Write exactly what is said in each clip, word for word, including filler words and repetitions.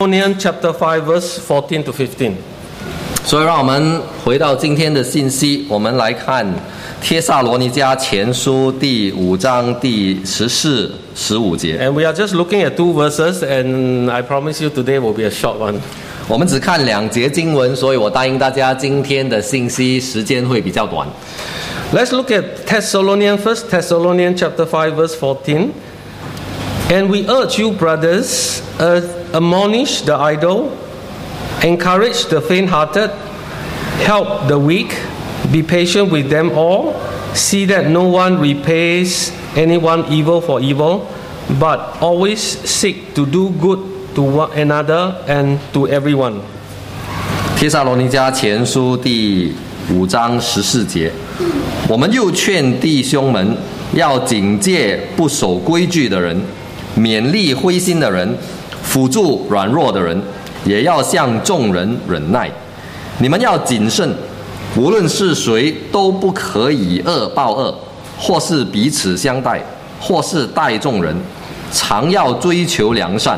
Thessalonians chapter five verse fourteen to fifteen. 所以让我们回到今天的信息，我们来看帖撒罗尼迦前书第五章第十四、十五节。 And we are just looking at two verses, and I promise you today will be a short one. 我们只看两节经文，所以我答应大家今天的信息时间会比较短。 Let's look at Thessalonians, First Thessalonians chapter five verse fourteen. And we urge you, brothers, uh, admonish the idle, encourage the faint-hearted, help the weak, be patient with them all. See that no one repays anyone evil for evil, but always seek to do good to one another and to everyone. 帖撒罗尼迦前书第五章十四节，我们又劝弟兄们要警戒不守规矩的人，勉励灰心的人，辅助软弱的人，也要向众人忍耐。你们要谨慎，无论是谁都不可以恶报恶，或是彼此相待，或是待众人，常要追求良善。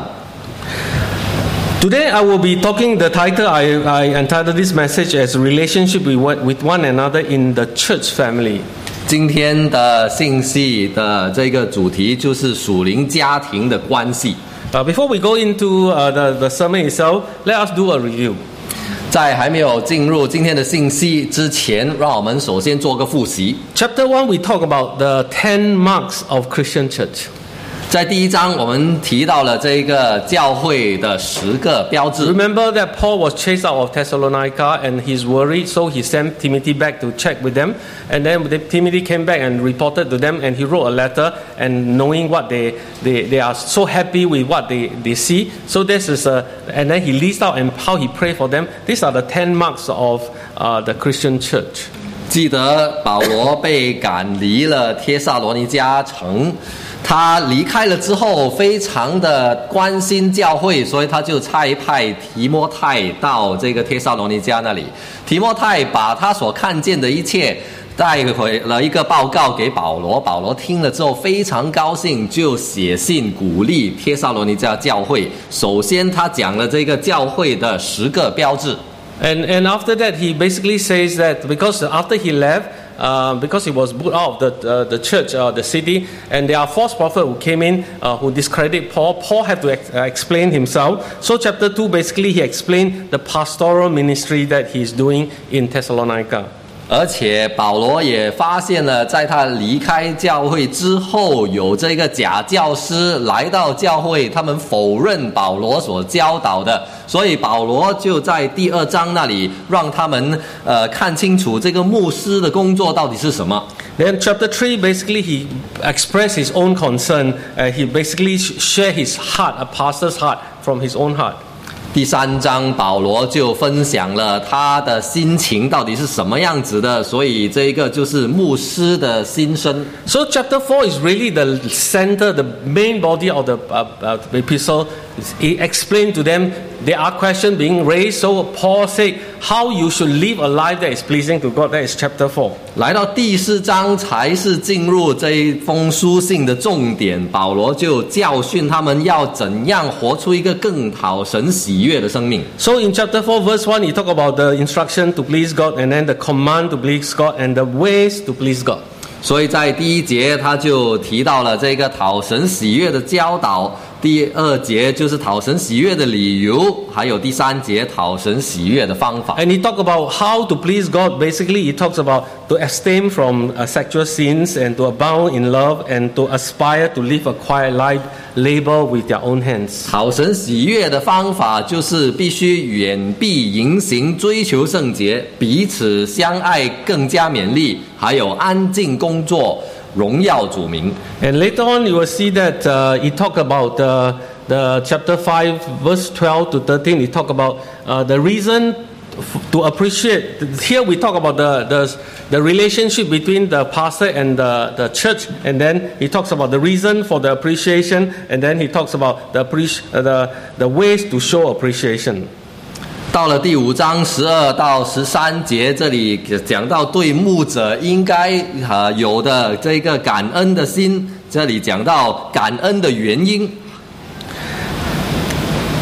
Today I will be talking, the title I, I entitled this message as relationship with, with one another in the church family. 今天的信息的这个主题就是属灵家庭的关系。 Uh, before we go into uh, the, the sermon itself, let us do a review. 在还没有进入今天的信息之前，让我们首先做个复习。 Chapter one, we talk about the ten marks of Christian church. 在第一章，我们提到了这个教会的十个标志。 Remember that Paul was chased out of Thessalonica and he's worried, so he sent Timothy back to check with them. And then Timothy came back and reported to them, and he wrote a letter, and knowing what they, they, they are so happy with what they, they see. So this is a, and then he lists out and how he prayed for them. These are the ten marks of uh, the Christian church. 记得保罗被赶离了帖撒罗尼迦城。 他离开了之后，非常的关心教会，所以他就差派提摩太到这个帖撒罗尼迦那里。提摩太把他所看见的一切带回了一个报告给保罗。保罗听了之后非常高兴，就写信鼓励帖撒罗尼迦教会。首先，他讲了这个教会的十个标志。 And and after that, he basically says that because after he left. Uh, because he was put out of the, uh, the church, uh, the city, and there are false prophets who came in uh, who discredit Paul. Paul had to ex- uh, explain himself. So chapter two, basically he explained the pastoral ministry that he's doing in Thessalonica. 而且保罗也发现了，在他离开教会之后，有这个假教师来到教会，他们否认保罗所教导的，所以保罗就在第二章那里让他们呃看清楚这个牧师的工作到底是什么。 Then chapter three, basically he expressed his own concern. Uh, he basically shared his heart, a pastor's heart, from his own heart. 第三章，保罗就分享了他的心情到底是什么样子的，所以这个就是牧师的心声。 So chapter four is really the center, the main body of the uh, uh, epistle. He explained to them there are questions being raised. So Paul said how you should live a life that is pleasing to God. That is chapter four. 来到第四章才是进入这一封书信的重点，保罗就教训他们要怎样活出一个更讨神喜悦的生命。 So in chapter four, verse one, he talk about the instruction to please God, and then the command to please God, and the ways to please God. 所以在第一节他就提到了这个讨神喜悦的教导，第二节就是讨神喜悦的理由，还有第三节讨神喜悦的方法。 And he talk about how to please God. Basically, he talks about to abstain from uh, sexual sins and to abound in love and to aspire to live a quiet life, labor with their own hands. 讨神喜悦的方法就是必须远避淫行，追求圣洁，彼此相爱，更加勉励，还有安静工作，荣耀主名。 And later on, you will see that uh, he talk about uh, the chapter five, verse twelve to thirteen. He talk about uh, the reason to appreciate. Here we talk about the, the, the relationship between the pastor and the, the church. And then he talks about the reason for the appreciation. And then he talks about the, uh, the, the ways to show appreciation. 到了第五章十二到十三节，这里讲到对牧者应该呃有的这个感恩的心，这里讲到感恩的原因。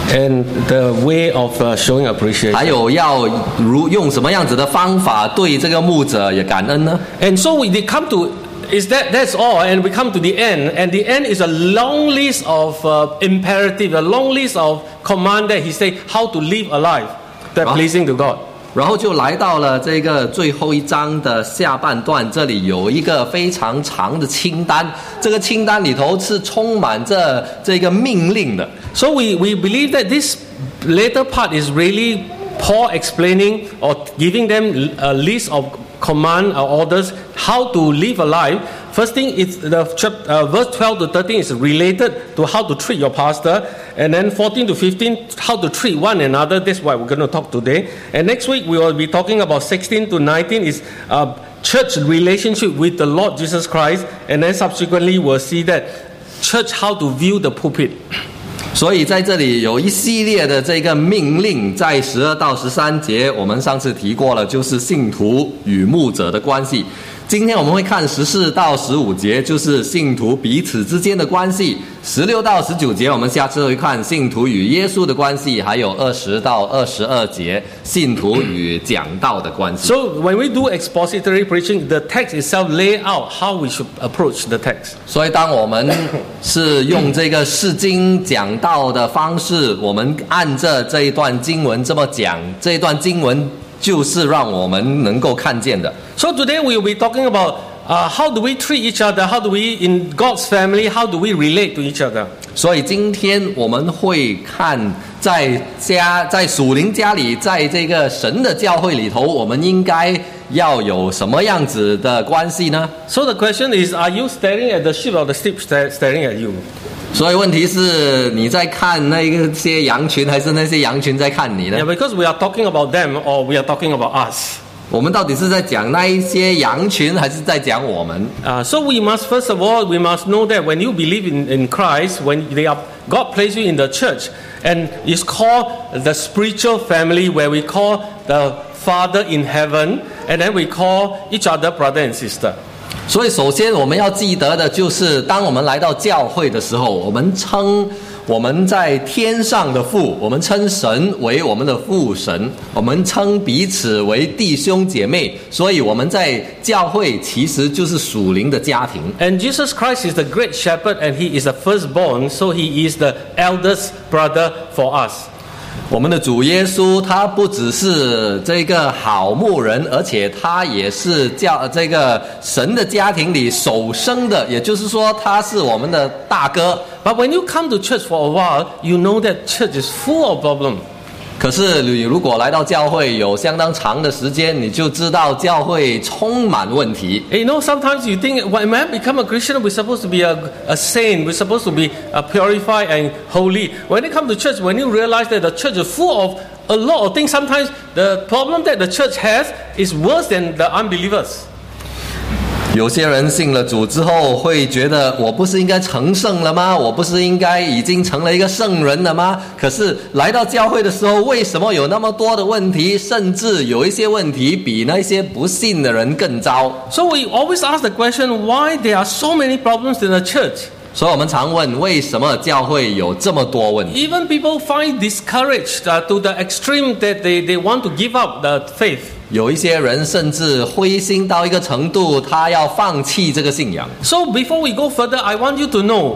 and the way of uh, showing appreciation. 还有要如用什么样子的方法对这个牧者也感恩呢？ And so we they come to is that that's all, and we come to the end, and the end is a long list of uh, imperative, a long list of command that he say how to live a life that Ah. pleasing to God. 然后就来到了这个最后一章的下半段，这里有一个非常长的清单，这个清单里头是充满着这个命令的。 So we, we believe that this later part is really Paul explaining or giving them a list of command or orders how to live a life. First thing is the chapter, uh, verse twelve to thirteen is related to how to treat your pastor, and then fourteen to fifteen how to treat one another. That's what we're going to talk today. And next week we will be talking about sixteen to nineteen is uh, church relationship with the Lord Jesus Christ, and then subsequently we'll see that church how to view the pulpit. 所以在这里有一系列的这个命令，在十二到十三节，我们上次提过了，就是信徒与牧者的关系。今天我们会看十四到十五节，就是信徒彼此之间的关系；十六到十九节，我们下次会看信徒与耶稣的关系；还有二十到二十二节，信徒与讲道的关系。 So when we do expository preaching, the text itself lay out how we should approach the text. 所以，当我们是用这个释经讲道的方式，我们按着这一段经文这么讲，这一段经文就是让我们能够看见的。 So today we will be talking about uh, how do we treat each other, how do we, in God's family, how do we relate to each other. 所以今天我们会看在家，在属灵家里，在这个神的教会里头，我们应该要有什么样子的关系呢？ So the question is, are you staring at the sheep or the sheep sta- staring at you? 所以问题是你在看那个些羊群，还是那些羊群在看你呢？ Yeah, because we are talking about them or we are talking about us. 我们到底是在讲那一些羊群，还是在讲我们？ Uh, so we must, first of all, we must know that when you believe in, in Christ, when they are, God placed you in the church, and it's called the spiritual family, where we call the Father in heaven, and then we call each other brother and sister. 所以首先我们要记得的就是，当我们来到教会的时候，我们称我们在天上的父，我们称神为我们的父神，我们称彼此为弟兄姐妹，所以我们在教会其实就是属灵的家庭。 And Jesus Christ is the great shepherd, and he is the firstborn, so he is the eldest brother for us. 我们的主耶稣，他不只是这个好牧人，而且他也是教这个神的家庭里首生的，也就是说，他是我们的大哥。 But when you come to church for a while, you know that church is full of problems. 可是你如果来到教会有相当长的时间，你就知道教会充满问题。 You know, sometimes you think, when man become a Christian, we're supposed to be a, a saint, we're supposed to be uh, purified and holy. When you come to church, when you realize that the church is full of a lot of things, sometimes the problem that the church has is worse than the unbelievers. 有些人信了主之后，会觉得我不是应该成圣了吗？我不是应该已经成了一个圣人了吗？可是来到教会的时候，为什么有那么多的问题？甚至有一些问题比那些不信的人更糟。 So we always ask the question, why there are so many problems in the church? 所以我们常问，为什么教会有这么多问题？ Even people find discouraged uh, to the extreme that they, they want to give up the faith. 有一些人甚至灰心到一个程度，他要放弃这个信仰。 So before we go further, I want you to know,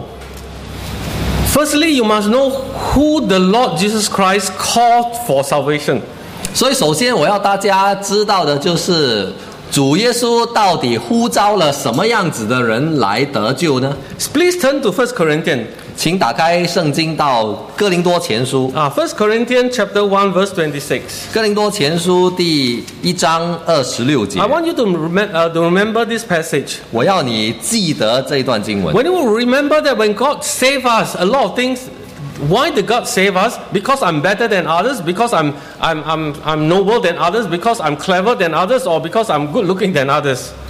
firstly, you must know who the Lord Jesus Christ called for salvation. 所以首先我要大家知道的就是，主耶稣到底呼召了什么样子的人来得救呢？ Please turn to First Corinthians. 请打开圣经到哥林多前书。 Uh, First Corinthians chapter one verse twenty-six. 哥林多前书第一章二十六节 I，want you to, rem- uh, to remember this passage. 我要你记得这一段经文。 When you remember that when God saved us, a lot of things. Why did God save us? Because I'm better than others? Because I'm, I'm, I'm, I'm noble than others? Because I'm clever than others? Or because I'm good looking than others?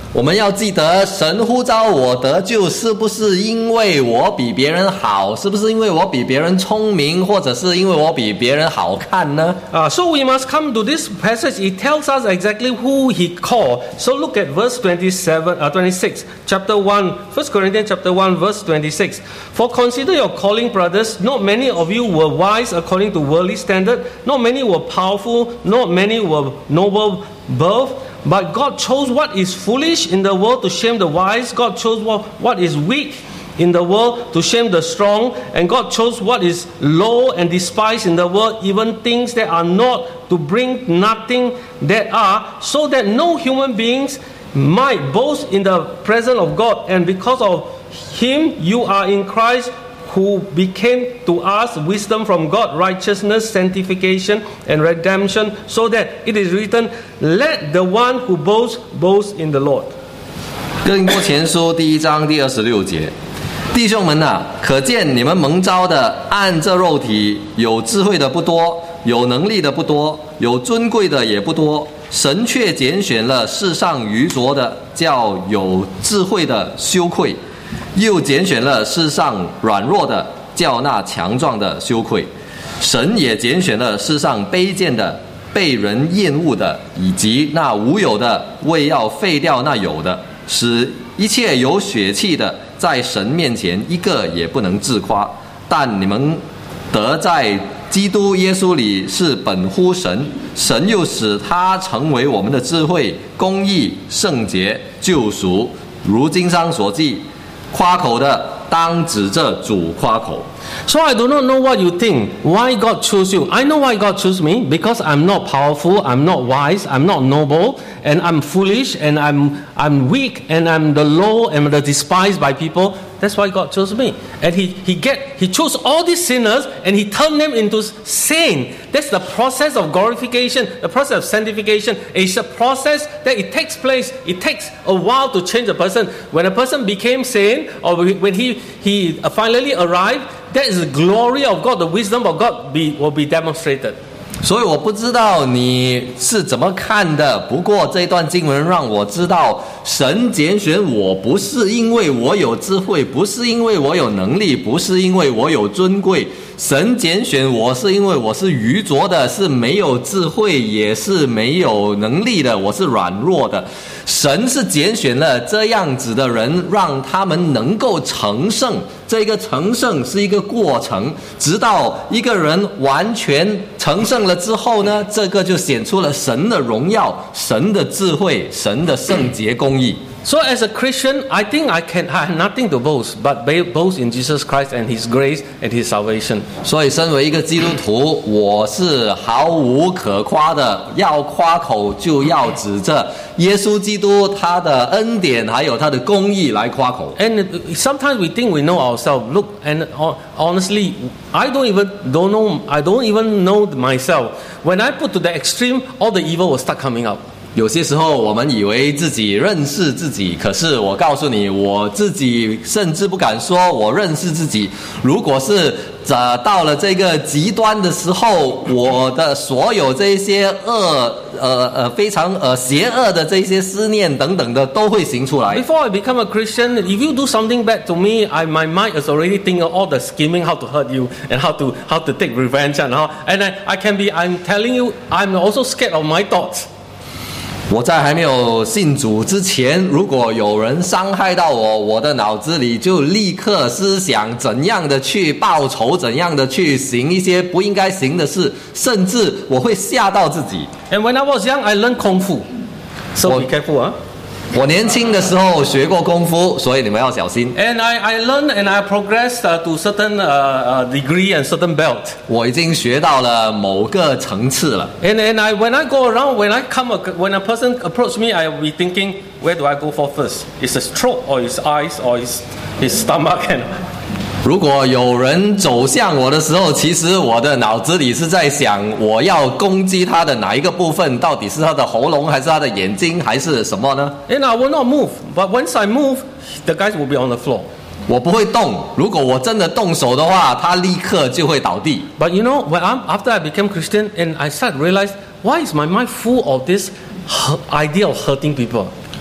我们要记得，神呼召我得救，是不是因为我比别人好？是不是因为我比别人聪明，或者是因为我比别人好看呢？ Uh, so we must come to this passage. It tells us exactly who he called. So look at verse twenty-seven, uh, twenty-six, chapter one, First Corinthians chapter one, verse twenty-six. For consider your calling, brothers. Not many of you were wise according to worldly standard. Not many were powerful. Not many were noble birth. But God chose what is foolish in the world to shame the wise. God chose what, what is weak in the world to shame the strong. And God chose what is low and despised in the world, even things that are not, to bring nothing that are, so that no human beings might boast in the presence of God. And because of him you are in Christ, who became to us wisdom from God, righteousness, sanctification, and redemption, so that it is written, let the one who boasts, boast in the Lord. 哥林多前书第一章第二十六节，弟兄们啊，可见你们蒙召的，按这肉体有智慧的不多，有能力的不多，有尊贵的也不多，神却拣选了世上愚拙的，叫有智慧的羞愧。又拣选了世上软弱的，叫那强壮的羞愧；神也拣选了世上卑贱的、被人厌恶的，以及那无有的，为要废掉那有的，使一切有血气的，在神面前一个也不能自夸。但你们得在基督耶稣里是本乎神，神又使他成为我们的智慧、公义、圣洁、救赎。如经上所记，夸口的当指着主夸口。 So I do not know what you think. Why God chose you? I know why God chose me. Because I'm not powerful, I'm not wise, I'm not noble, and I'm foolish, and I'm I'm weak, and I'm the low and the despised by people. That's why God chose me. And he, he get he chose all these sinners and he turned them into saints. That's the process of glorification, the process of sanctification. It's a process that it takes place. It takes a while to change a person. When a person became saint, or when he, he finally arrived, that is the glory of God, the wisdom of God be, will be demonstrated. 所以我不知道你是怎么看的，不过这段经文让我知道，神拣选我不是因为我有智慧，不是因为我有能力，不是因为我有尊贵，神拣选我是因为我是愚拙的，是没有智慧，也是没有能力的，我是软弱的。神是拣选了这样子的人，让他们能够成圣。这个成圣是一个过程，直到一个人完全成圣了之后呢，这个就显出了神的荣耀、神的智慧、神的圣洁公义。 So as a Christian, I think I can I have nothing to boast, but boast in Jesus Christ and His grace and His salvation. 所以，身为一个基督徒，我是毫无可夸的。要夸口，就要指着耶稣基督他的恩典，还有他的公义来夸口。 And sometimes we think we know ourselves. Look, and honestly, I don't even don't know. I don't even know myself. When I put to the extreme, all the evil will start coming out. 有些时候我们以为自己认识自己，可是我告诉你，我自己甚至不敢说我认识自己。如果是呃到了这个极端的时候，我的所有这些恶呃呃非常呃邪恶的这些思念等等的都会行出来。 Before I become a Christian, if you do something bad to me, I, my mind is already thinking of all the scheming how to hurt you and how to how to take revenge and how and I, I can be I'm telling you I'm also scared of my thoughts. 我在还没有信主之前，如果有人伤害到我，我的脑子里就立刻思想怎样的去报仇，怎样的去行一些不应该行的事，甚至我会吓到自己。 And when I was young, I learned Kung Fu. So Well, be careful, huh? 我年轻的时候学过功夫，所以你们要小心。 And I, I learned and I progressed uh, to certain uh, uh, degree and certain belt. 我已经学到了某个层次了。 And, and I, when I go around, when I come, when a person approach me, I will be thinking, where do I go for first? Is his throat or his eyes or his, his stomach? And 如果有人走向我的时候，其实我的脑子里是在想，我要攻击他的哪一个部分？到底是他的喉咙，还是他的眼睛，还是什么呢？ and I will not move. But once I move, the guys will be on the floor. 我不会动。如果我真的动手的话，他立刻就会倒地。 But you know, when I'm, after I became Christian, and I started to realize, why is my mind full of this idea of hurting people?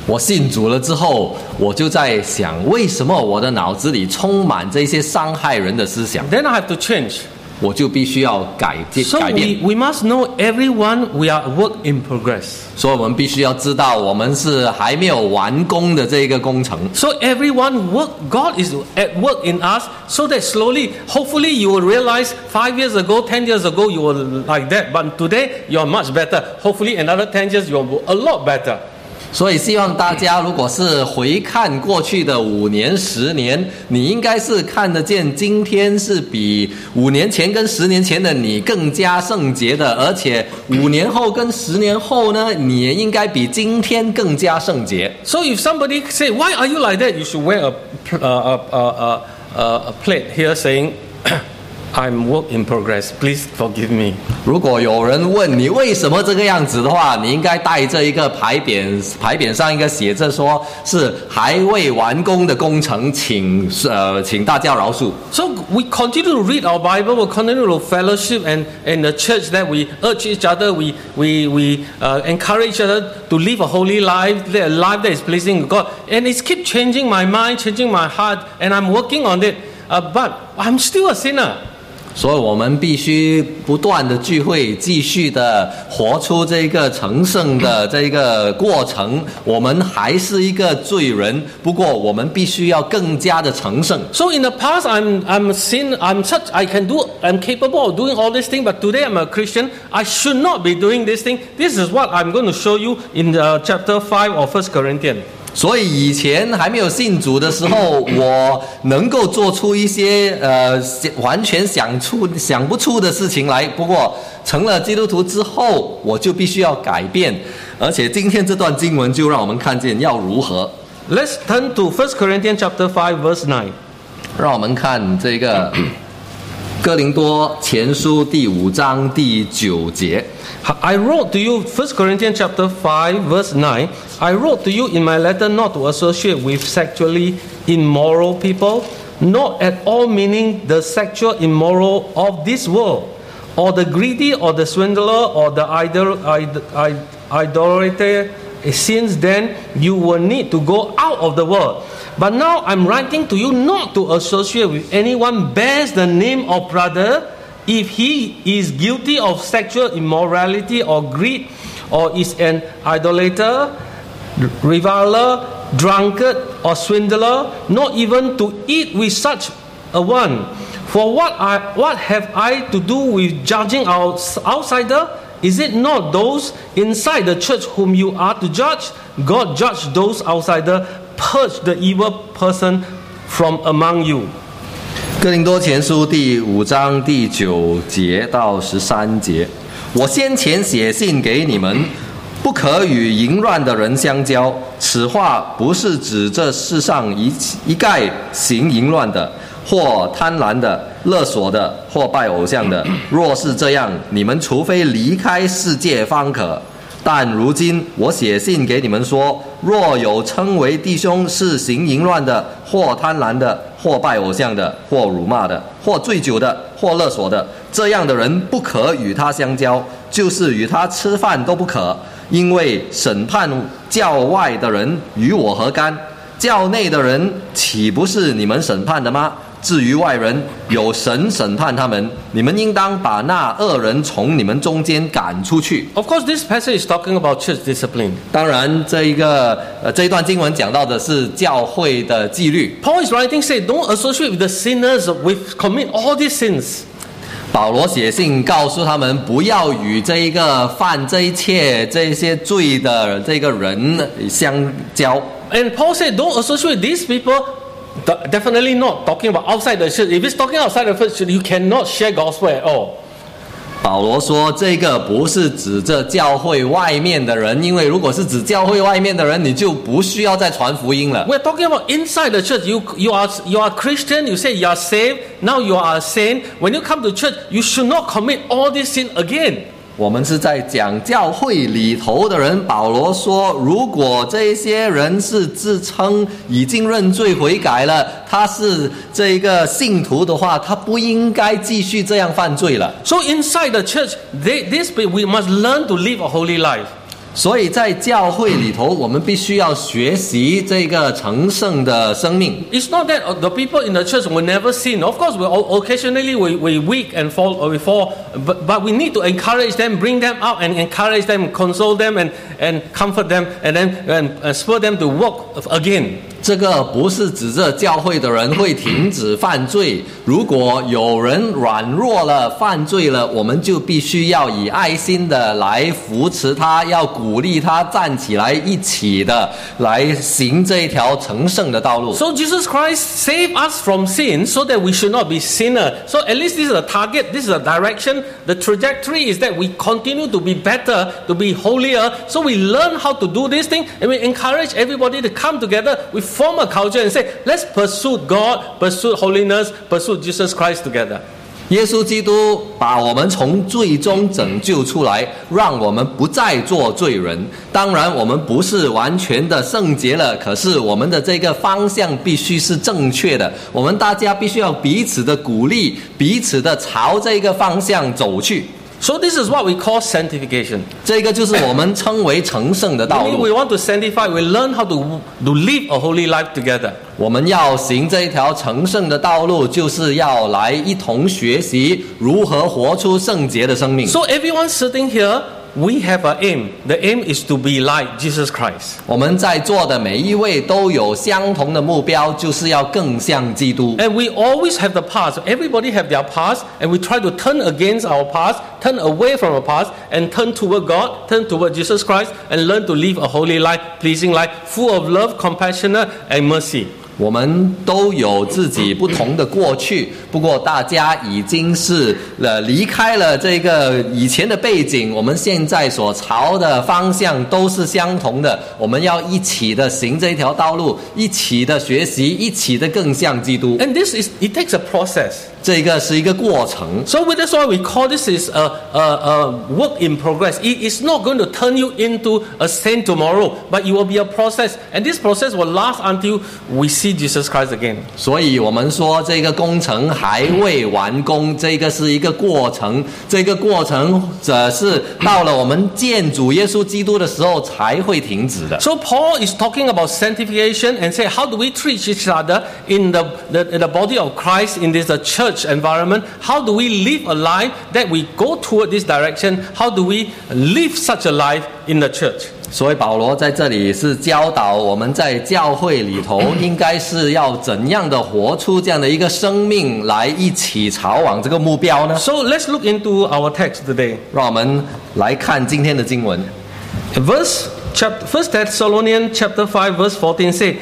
我信主了之后，我就在想，为什么我的脑子里充满这些伤害人的思想？ Then I have to change. 我就必须要改变 So 改 we, 变。 we must know everyone we are work in progress. 所以我们必须要知道，我们是还没有完工的这一个工程。 So everyone work, God is at work in us, so that slowly, hopefully you will realize five years ago, ten years ago you were like that, but today you are much better. Hopefully another ten years you are a lot better. 所以希望大家，如果是回看过去的五年、十年，你应该是看得见今天是比五年前跟十年前的你更加圣洁的，而且五年后跟十年后呢，你也应该比今天更加圣洁。 So if somebody say, why are you like that? You should wear a, a, a, a, a plate here saying, I'm work in progress. Please forgive me. 如果有人问你为什么这个样子的话，你应该带着一个牌匾，牌匾上应该写着说是还未完工的工程，请呃请大家饶恕。 So we continue to read our Bible, we continue to fellowship and in the church that we urge each other, we we we uh, encourage each other to live a holy life, a life that is pleasing to God. And it's keep changing my mind, changing my heart, and I'm working on it. Uh, but I'm still a sinner. 所以我们必须不断的聚会，继续的活出这个成圣的这个过程。我们还是一个罪人，不过我们必须要更加的成圣。 So in the past, I'm I'm sin, I'm such I can do, I'm capable of doing all these things. But today I'm a Christian. I should not be doing this thing. This is what I'm going to show you in the chapter five of First Corinthians. 所以以前还没有信主的时候，我能够做出一些呃完全想出想不出的事情来。不过成了基督徒之后，我就必须要改变。而且今天这段经文就让我们看见要如何。 Let's turn to First Corinthians chapter five, verse nine. 让我们看这个哥林多前书第五章第九节。 I wrote to you, First Corinthians chapter five, verse nine. I wrote to you in my letter not to associate with sexually immoral people, not at all meaning the sexual immoral of this world, or the greedy, or the swindler, or the idol, idol, idolater. Since then, you will need to go out of the world. But now I'm writing to you not to associate with anyone bears the name of brother, if he is guilty of sexual immorality or greed, or is an idolater, reviler, drunkard, or swindler, not even to eat with such a one. For what I what have I to do with judging our outsider? Is it not those inside the church whom you are to judge? God judge those outsider, purge the evil person from among you. 哥林多前书第五章第九节到十三节，我先前写信给你们，不可与淫乱的人相交。此话不是指这世上一一概行淫乱的，或贪婪的、勒索的，或拜偶像的。若是这样，你们除非离开世界方可。但如今我写信给你们说，若有称为弟兄是行淫乱的，或贪婪的，或拜偶像的，或辱骂的，或醉酒的，或勒索的，这样的人不可与他相交，就是与他吃饭都不可，因为审判教外的人与我何干？教内的人岂不是你们审判的吗？至于外人，有神审判他们，你们应当把那恶人从你们中间赶出去。 Of course, this passage is talking about church discipline. 当然，这一个呃这一段经文讲到的是教会的纪律。 Paul is writing, say, don't associate with the sinners, with commit all these sins. 保罗写信告诉他们，不要与这一个犯这一切这些罪的这个人相交。 And Paul said, don't associate with these people. Definitely not talking about outside the church. If it's talking outside the church, you cannot share gospel at all. 保罗说，这个不是指着教会外面的人，因为如果是指教会外面的人，你就不需要再传福音了。 We're talking about inside the church. You you are you are Christian. You say you are saved. Now you are a saint. When you come to church, you should not commit all this sin again. 我们是在讲教会里头的人。保罗说，如果这些人是自称已经认罪悔改了，他是这一个信徒的话，他不应该继续这样犯罪了。 So inside the church, they, this we must learn to live a holy life. 所以在教会里头，我们必须要学习这个成圣的生命。 It's not that the people in the church will never sin. Of course, we occasionally we we weak and fall or we fall, but but we need to encourage them, bring them out, and encourage them, console them, and and comfort them, and then and uh, spur them to walk again. 这个不是指着教会的人会停止犯罪，如果有人软弱了、犯罪了，我们就必须要以爱心的来扶持他，要鼓励他站起来，一起的来行这一条成圣的道路。 So Jesus Christ saved us from sin so that we should not be sinner. So at least this is a target, this is a direction. The trajectory is that we continue to be better, to be holier. So we learn how to do this thing, and we encourage everybody to come together. We form a culture and say, let's pursue God, pursue holiness, pursue Jesus Christ together. 耶稣基督把我们从罪中拯救出来，让我们不再做罪人。当然我们不是完全的圣洁了，可是我们的这个方向必须是正确的，我们大家必须要彼此的鼓励，彼此的朝这个方向走去。 So this is what we call sanctification. 这个就是我们称为成圣的道 Meaning 路。 we want to sanctify, we learn how to, to live a holy life together. 我们要行这一条成圣的道路，就是要来一同学习如何活出圣洁的生命。 So everyone sitting here, we have an aim. The aim is to be like Jesus Christ. 我们在座的每一位都有相同的目标，就是要更像基督。 And we always have the past. Everybody have their past, and we try to turn against our past, turn away from our past, and turn toward God, turn toward Jesus Christ, and learn to live a holy life, pleasing life, full of love, compassion, and mercy. 我们都有自己不同的过去，不过大家已经是呃离开了这个以前的背景，我们现在所朝的方向都是相同的。我们要一起的行这条道路，一起的学习，一起的更像基督。 And this is, it takes a process. 这个是一个过程。 So that's why we call this is a, a, a work in progress. It is not going to turn you into a saint tomorrow, but it will be a process. And this process will last until we see Jesus Christ again. 所以我们说这个工程还未完工，这个是一个过程，这个过程则是到了我们见主耶稣基督的时候才会停止的。 So Paul is talking about sanctification and say, how do we treat each other in the, the, in the body of Christ in this uh, church environment? How do we live a life that we go toward this direction? How do we live such a life in the church? 所以保罗在这里是教导我们在教会里头应该是要怎样的活出这样的一个生命，来一起朝往这个目标呢？ So let's look into our text today. 让我们来看今天的经文。 Verse chapter, First Thessalonians chapter five verse fourteen say,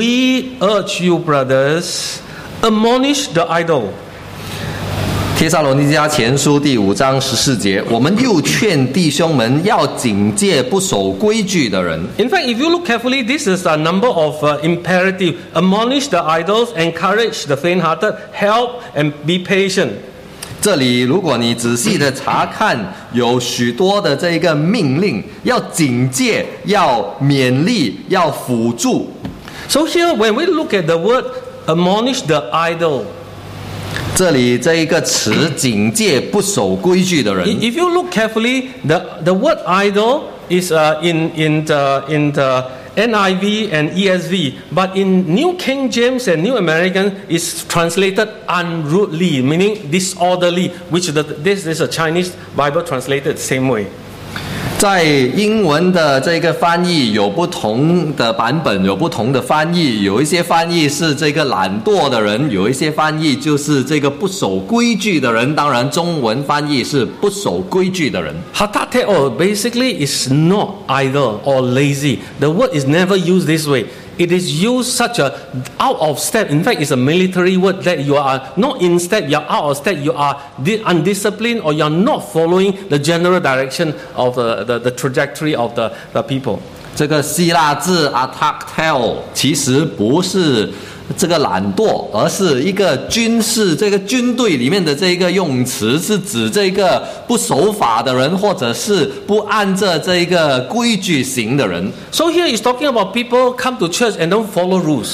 we urge you, brothers, admonish the idle. 帖撒罗尼迦前书第五章十四节，我们又劝弟兄们要警戒不守规矩的人。 In fact, if you look carefully, this is a number of uh, imperative. Admonish the idols, encourage the faint-hearted, help and be patient. 这里如果你仔细的查看，有许多的这个命令，要警戒，要勉励，要辅助。 So here, when we look at the word admonish the idle, 这里这一个词警戒不守规矩的人。 if you look carefully, the, the word idle is uh, in, in, the, in the N I V and E S V, but in New King James and New American is translated unruly, meaning disorderly, which the, this is a Chinese Bible translated same way. 在英文的这个翻译有不同的版本，有不同的翻译，有一些翻译是这个懒惰的人，有一些翻译就是这个不守规矩的人，当然中文翻译是不守规矩的人。 Hatateo basically is not idle or lazy. The word is never used this way. It is used such a out of step. In fact, it's a military word that you are not in step, you are out of step, you are undisciplined, or you are not following the general direction of the, the, the trajectory of the, the people. 这个希腊字 ataktel 其实不是这个懒惰，而是一个军事这个军队里面的这个用词，是指这个不守法的人，或者是不按着这个规矩行的人。 So here he's talking about people come to church and don't follow rules.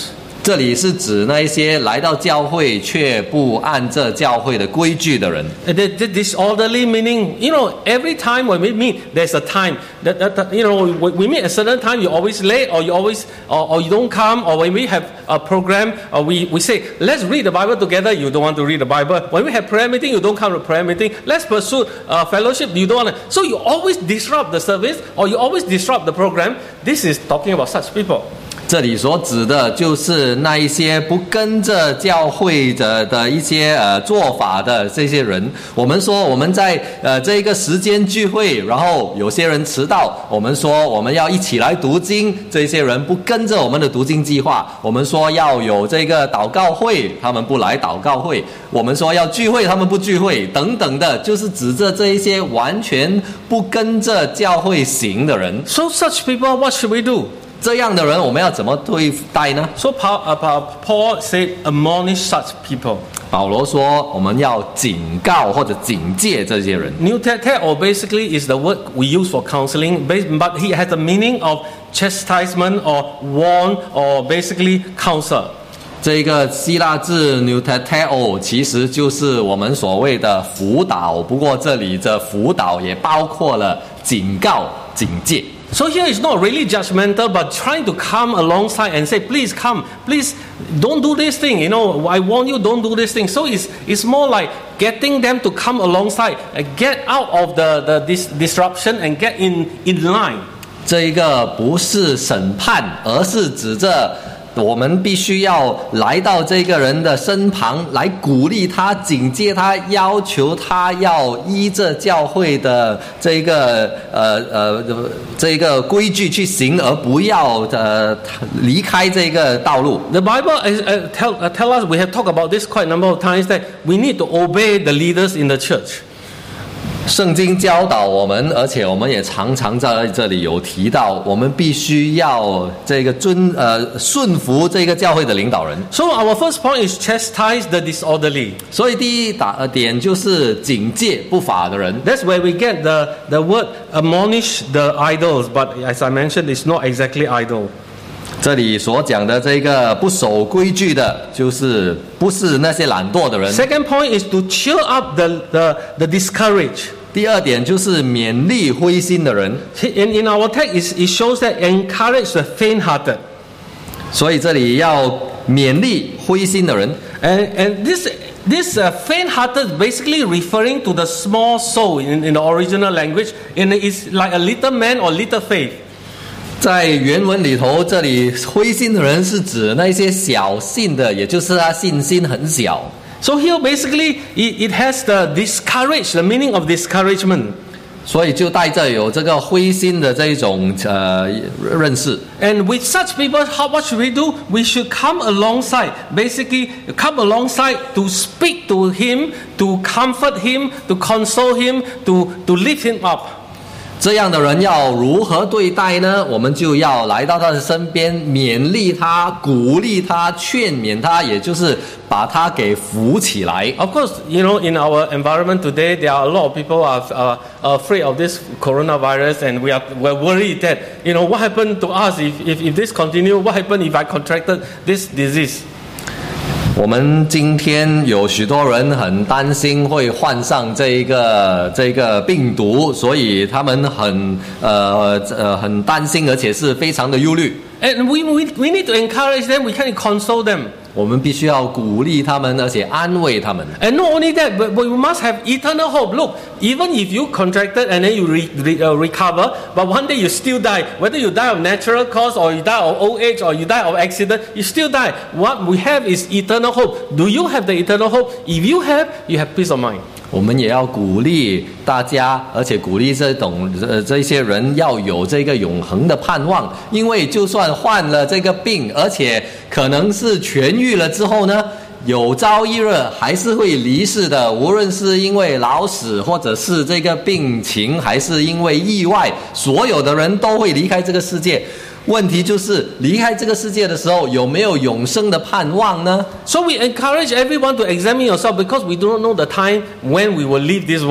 这里是指那一些来到教会却不按这教会的规矩的人。 Uh, the, the disorderly meaning, you know, every time when we meet, there's a time. That, that, that you know, we, we meet a certain time, you're always late, or you always, or, or you don't come, or when we have a program, or we, we say, let's read the Bible together, you don't want to read the Bible. When we have prayer meeting, you don't come to prayer meeting. Let's pursue uh, fellowship, you don't want to. So you always disrupt the service, or you always disrupt the program. This is talking about such people. 这里所指的就是那一些不跟着教会的的一些呃做法的这些人。我们说我们在呃这一个时间聚会，然后有些人迟到，我们说我们要一起来读经，这些人不跟着我们的读经计划。我们说要有这个祷告会，他们不来祷告会。我们说要聚会，他们不聚会，等等的，就是指着这一些完全不跟着教会行的人。 So such people, what should we do? 这样的人我们要怎么对待呢？ So Paul, uh, Paul said, admonish such people. 保罗说，我们要警告或者警戒这些人。 Nutete, or basically is the word we use for counseling, but he has the meaning of chastisement or warn or basically counsel. 这个希腊字 Nutete 其实就是我们所谓的辅导，不过这里的辅导也包括了警告、警戒。 So here it's not really judgmental, but trying to come alongside and say, please come, please don't do this thing. You know, I warn you, don't do this thing. So it's it's more like getting them to come alongside, uh, get out of the the this disruption and get in in line. 这一个不是审判，而是指着。 我们必须要来到这个人的身旁，来鼓励他、警戒他、要求他要依着教会的这个呃呃这一个规矩去行，而不要呃离开这个道路。 The Bible uh, tell uh, tell us, we have talked about this quite a number of times, that we need to obey the leaders in the church. 圣经教导我们，而且我们也常常在这里有提到，我们必须要这个遵呃顺服这个教会的领导人。 So our first point is chastise the disorderly. 所以第一打点就是警戒不法的人。 That's where we get the the word admonish the idols. But as I mentioned, it's not exactly idle. 这里所讲的这个不守规矩的，就是不是那些懒惰的人。 Second point is to cheer up the the the discouraged. 第二点就是勉励灰心的人。 In in our text, it shows that encourage the faint-hearted. 所以这里要勉励灰心的人。 And and this this uh, faint-hearted basically referring to the small soul in in the original language, and it's like a little man or little faith. 在原文里头，这里灰心的人是指那些小信的，也就是他信心很小。 So here basically it, it has the discourage, the meaning of discouragement. 所以就带着有这个灰心的这一种呃认识。 And with such people, how what should we do? We should come alongside, basically come alongside to speak to him, to comfort him, to console him, to to lift him up. 这样的人要如何对待呢？我们就要来到他的身边，勉励他、鼓励他、劝勉他，也就是把他给扶起来。 Of course, you know, in our environment today, there are a lot of people are uh, afraid of this coronavirus, and we are we're worried that, you know, what happened to us if if, if this continue? What happened if I contracted this disease? 我们今天有许多人很担心会患上这一个这个病毒，所以他们很呃呃很担心，而且是非常的忧虑。 And we we we need to encourage them. We can't console them. 我们必须要鼓励他们，而且安慰他们。 And not only that, but we must have eternal hope. Look, even if you contracted and then you re, re, uh, recover, but one day you still die. Whether you die of natural cause or you die of old age or you die of accident, you still die. What we have is eternal hope. Do you have the eternal hope? If you have, you have peace of mind. 我们也要鼓励大家，而且鼓励这种呃这些人要有这个永恒的盼望，因为就算患了这个病，而且可能是痊愈了之后呢，有朝一日还是会离世的，无论是因为老死，或者是这个病情，还是因为意外，所有的人都会离开这个世界。问题就是离开这个世界的时候，有没有永生的盼望呢？ So we encourage everyone to examine yourself because we do not know the time when we will leave this world.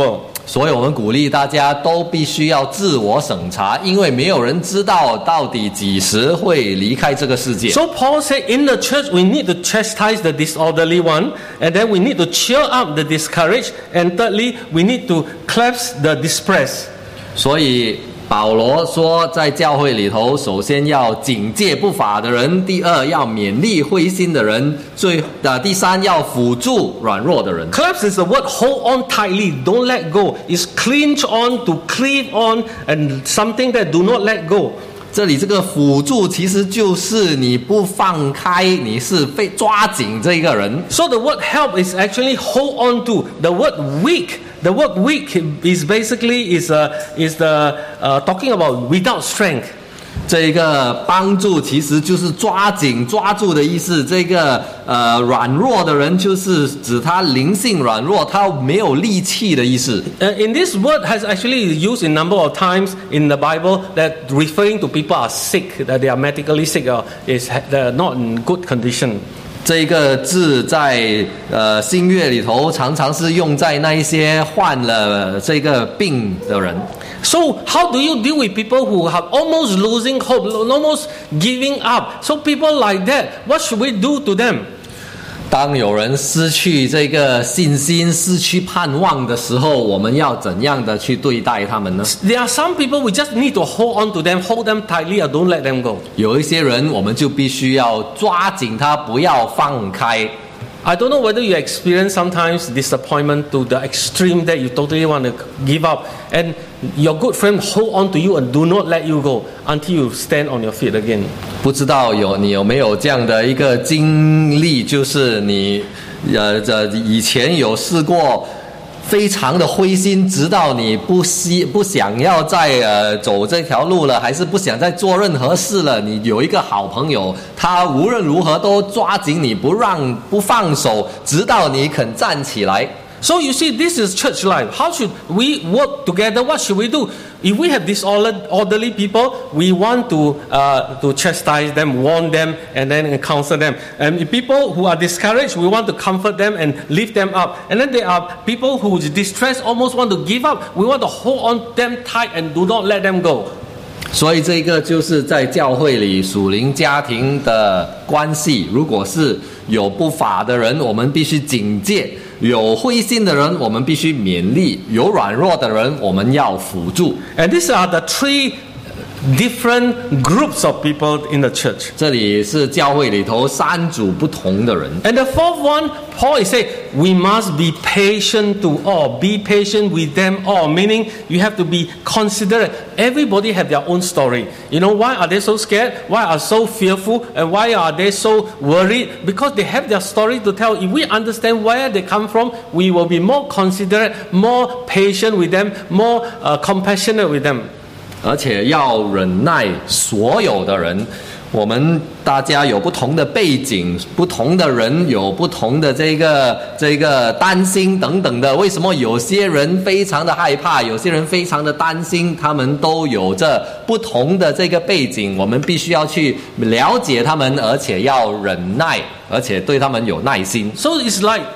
所以我们鼓励大家都必须要自我审查，因为没有人知道到底几时会离开这个世界。 So Paul said, in the church, we need to chastise the disorderly one, and then we need to cheer up the discouraged, and thirdly, we need to clasp the distressed. 所以保罗说，在教会里头，首先要警戒不法的人，第二要勉励灰心的人，最呃第三要辅助软弱的人。 Clasp is the word hold on tightly, don't let go. It's clinch on, to cleave on, and something that do not let go. 这里这个辅助其实就是你不放开，你是被抓紧这个人。 So the word help is actually hold on to. The word weak, the word weak is basically is uh, is the uh, talking about without strength. 这一个帮助其实就是抓紧抓住的意思。这个呃软弱的人就是指他灵性软弱，他没有力气的意思。 Uh, in this word has actually used in number of times in the Bible that referring to people are sick, that they are medically sick or is they're not in good condition. 这一个字在呃新约里头常常是用在那一些患了这个病的人。 So how do you deal with people who have almost losing hope, almost giving up? So people like that, what should we do to them? 当有人失去这个信心、失去盼望的时候，我们要怎样的去对待他们呢？ There are some people we just need to hold on to them, hold them tightly, or don't let them go. 有一些人，我们就必须要抓紧他，不要放开。 I don't know whether you experience sometimes disappointment to the extreme that you totally want to give up, and your good friend hold on to you and do not let you go until you stand on your feet again. 不知道有你有没有这样的一个经历，就是你呃这以前有试过。非常的灰心，直到你不希不想要再呃走这条路了，还是不想再做任何事了。你有一个好朋友，他无论如何都抓紧你不让不放手，直到你肯站起来。 So you see, this is church life. How should we work together? What should we do? If we have disorderly people, we want to uh, to chastise them, warn them, and then counsel them. And if people who are discouraged, we want to comfort them and lift them up. And then there are people who is distressed, almost want to give up. We want to hold on them tight and do not let them go. 所以这个就是在教会里属灵家庭的关系。如果是有不法的人，我们必须警戒；有灰心的人，我们必须勉励；有软弱的人，我们要辅助。 And these are the three different groups of people in the church. 这里是教会里头三组不同的人。 And the fourth one, Paul is saying, we must be patient to all. Be patient with them all. Meaning, you have to be considerate. Everybody have their own story. You know, why are they so scared? Why are so fearful? And why are they so worried? Because they have their story to tell. If we understand where they come from, we will be more considerate, more patient with them, more uh, compassionate with them. 而且要忍耐所有的人。我们大家有不同的背景，不同的人有不同的这个这个担心等等的。为什么有些人非常的害怕，有些人非常的担心？他们都有着不同的这个背景，我们必须要去了解他们，而且要忍耐，而且对他们有耐心。 So it's like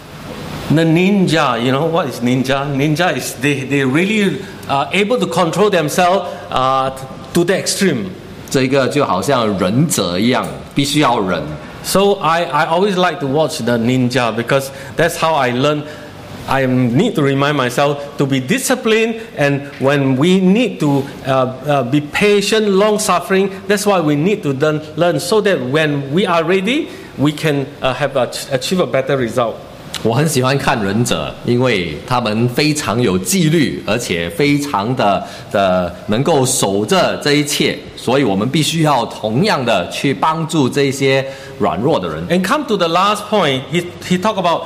the ninja. You know what is ninja? Ninja is they they really are able to control themselves uh, to the extreme. 这个就好像忍者一样，必须要忍。 So I, I always like to watch the ninja because that's how I learn. I need to remind myself to be disciplined, and when we need to uh, uh, be patient, long-suffering, that's why we need to learn, learn so that when we are ready, we can uh, have a, achieve a better result. 我很喜欢看忍者，因为他们非常有纪律，而且非常的的能够守着这一切，所以我们必须要同样的去帮助这些软弱的人。 And come to the last point, he he talk about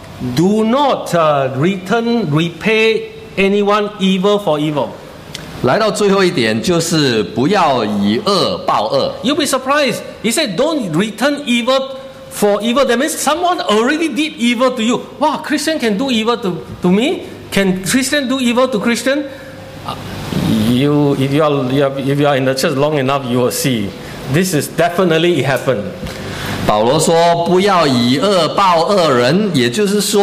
do not uh, return repay anyone evil for evil. 来到最后一点，就是不要以恶报恶。 You'll be surprised. He said, "Don't return evil for evil." That means someone already did evil to you. Wow, Christian can do evil to, to me? Can Christian do evil to Christian? Uh, you, if you are, if you are in the church long enough, you will see. This is definitely it happened. 保罗说：“不要以恶报恶人，也就是说，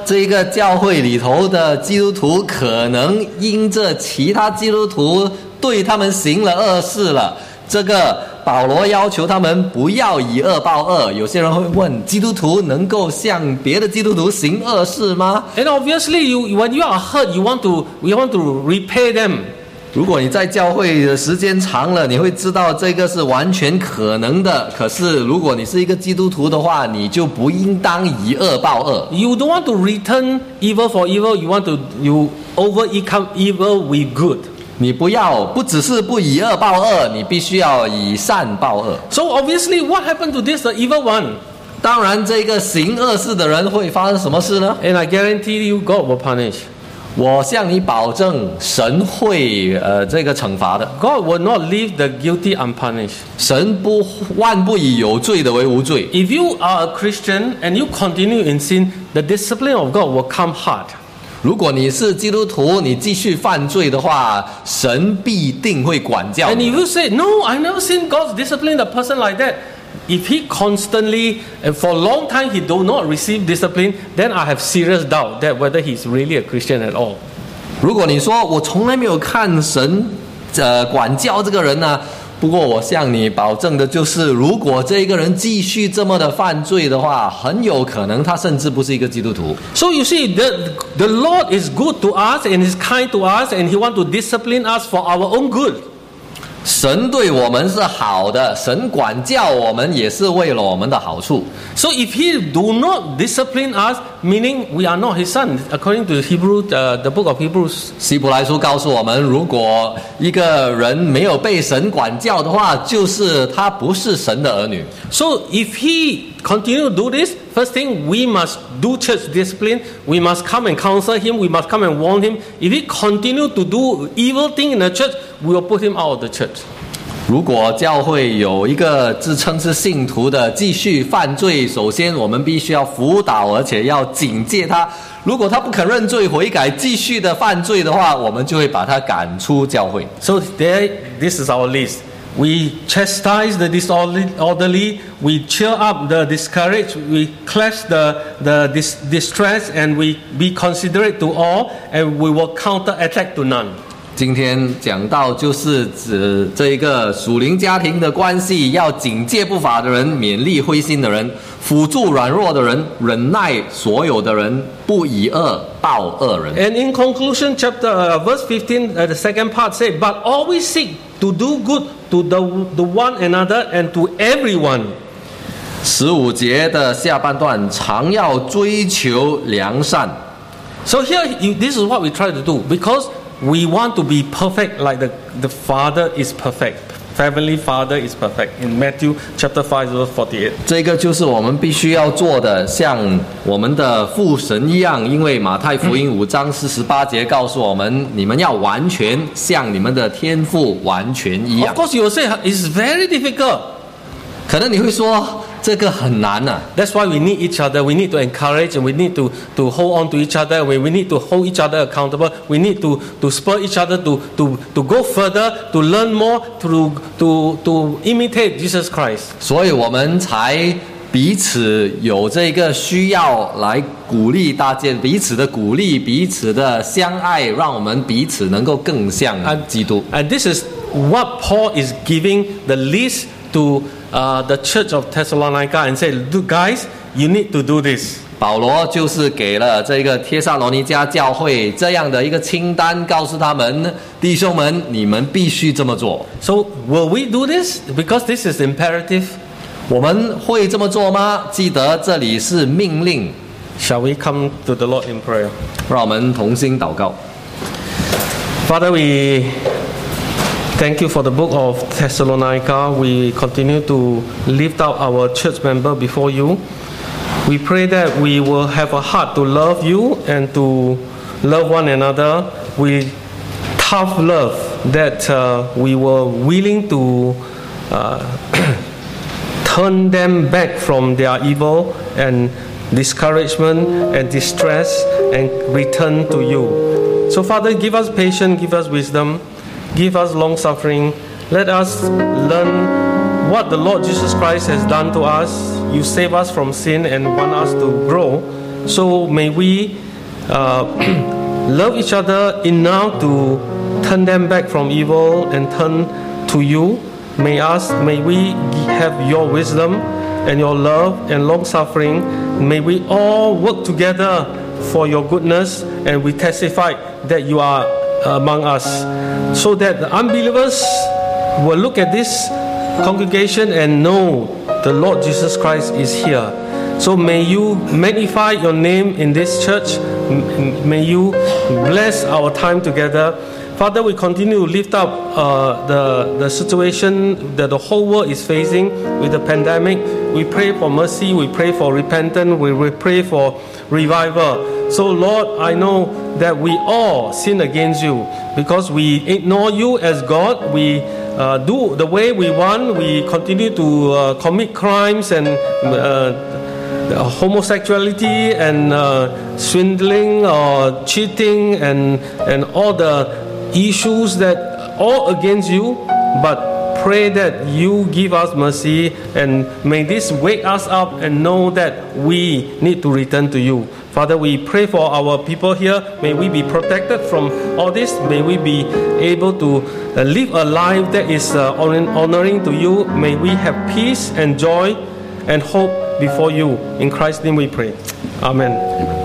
这个教会里头的基督徒可能因着其他基督徒对他们行了恶事了，这个保罗要求他们不要以恶报恶。有些人会问，基督徒能够向别的基督徒行恶事吗？ And obviously, you, when you are hurt, you want to, you want to repay them. 如果你在教会的时间长了，你会知道这个是完全可能的。可是如果你是一个基督徒的话，你就不应当以恶报恶。 You don't want to return evil for evil. You want to you overcome evil with good. 你不要不只是不以恶报恶，你必须要以善报恶。 So obviously, what happened to this the evil one? 当然，这个行恶事的人会发生什么事呢？ And I guarantee you, God will punish. 我向你保证，神会呃这个惩罚的。 God will not leave the guilty unpunished. 神不万不以有罪的为无罪。 If you are a Christian and you continue in sin, the discipline of God will come hard. 如果你是基督徒，你继续犯罪的话，神必定会管教 And 你。 if you say, no, I never seen God discipline a person like that. If he constantly and for a long time he do not receive discipline, then I have serious doubt that whether he's really a Christian at all. 如果你说我从来没有看神呃管教这个人呢、啊，不过我向你保证的就是，如果这个人继续这么的犯罪的话，很有可能他甚至不是一个基督徒。 So you see, the, the Lord is good to us and is kind to us and he wants to discipline us for our own good. 神对我们是好的，神管教我们也是为了我们的好处。 So if he do not discipline us, meaning we are not his son, according to Hebrew, uh, the book of Hebrews. 希伯来书告诉我们，如果一个人没有被神管教的话，就是他不是神的儿女。 So if he continue to do this, first thing, we must do church discipline. We must come and counsel him. We must come and warn him. If he continue to do evil thing in the church, we will put him out of the church. 如果教会有一个自称是信徒的继续犯罪，首先我们必须要辅导，而且要警戒他。如果他不肯认罪悔改，继续的犯罪的话，我们就会把他赶出教会。 So there, this is our list. We chastise the disorderly, we cheer up the discouraged, we cleanse the, the dis- distress, and we be considerate to all, and we will counterattack to none. 今天讲到就是指这一个属灵家庭的关系，要警戒不法的人，勉励灰心的人，辅助软弱的人，忍耐所有的人，不以恶报恶人。 And in conclusion, chapter uh, verse fifteen, uh, the second part say, but always seek to do good to the, the one another and to everyone. 十五节的下半段，常要追求良善。 So here, you, this is what we try to do because we want to be perfect like the, the Father is perfect. Heavenly Father is perfect. In Matthew chapter five, verse forty-eight. 这个就是我们必须要做的，像我们的父神一样。因为马太福音五章四十八节告诉我们，你们要完全像你们的天父完全一样。 Of course, you will say it's very difficult. 可能你会说这个很难啊。 That's why we need each other. We need to encourage and we need to, to hold on to each other. We, we need to hold each other accountable. We need to, to spur each other to, to, to go further, to learn more, to, to, to imitate Jesus Christ. 所以我们才彼此有这个需要来鼓励大家，彼此的鼓励，彼此的相爱，让我们彼此能够更像基督。 And this is what Paul is giving the list to uh, the church of Thessalonica and say, "Look, guys, you need to do this." 保罗就是给了这个帖撒罗尼迦教会这样的一个清单，告诉他们弟兄们，你们必须这么做。 So will we do this? Because this is imperative. 我们会这么做吗？记得这里是命令。 Shall we come to the Lord in prayer? 让我们同心祷告。 Father, we thank you for the book of Thessalonica. We continue to lift up our church member before you. We pray that we will have a heart to love you and to love one another with tough love, that uh, we were willing to uh, turn them back from their evil and discouragement and distress and return to you. So Father, give us patience, give us wisdom, give us long suffering. Let us learn what the Lord Jesus Christ has done to us. You save us from sin and want us to grow. So may we uh, love each other enough to turn them back from evil and turn to you. May us, may we have your wisdom and your love and long suffering. May we all work together for your goodness, and we testify that you are among us, so that the unbelievers will look at this congregation and know the Lord Jesus Christ is here. So may you magnify your name in this church. May you bless our time together. Father, we continue to lift up uh, the, the situation that the whole world is facing with the pandemic. We pray for mercy, we pray for repentance, we, we pray for revival. So Lord, I know that we all sin against you because we ignore you as God. We uh, do the way we want. We continue to uh, commit crimes and uh, homosexuality and uh, swindling or cheating and, and all the issues that all against you, but pray that you give us mercy, and may this wake us up and know that we need to return to you. Father, we pray for our people here. May we be protected from all this. May we be able to uh, live a life that is uh, honoring to you. May we have peace and joy and hope before you. In Christ's name we pray. Amen. Amen.